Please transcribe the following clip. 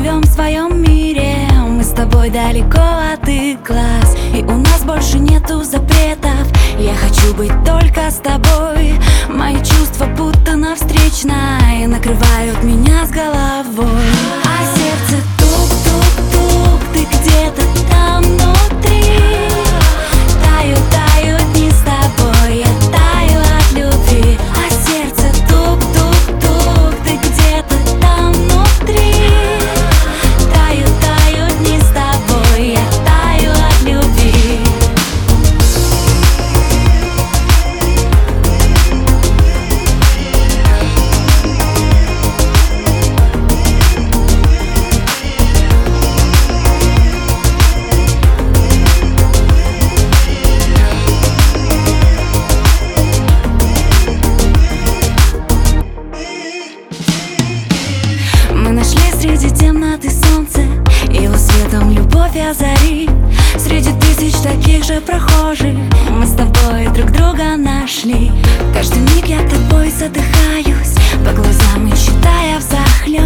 живем в своем мире, мы с тобой далеко от их глаз, и у нас больше нету запретов. Я хочу быть только с тобой. Мои чувства будто на встречной накрывают меня с головой. А сердце тук-тук-тук, ты где-то там внутри. Тают дни с тобой, я таю от любви. А сердце тук-тук-тук, ты где-то там внутри. Тают дни с тобой, я таю от любви. Мы нашли среди темноты солнце, его светом любовь озари. Среди тысяч таких же прохожих мы с тобой друг друга нашли. Каждый миг я тобой задыхаюсь, по глазам и читая взахлеб.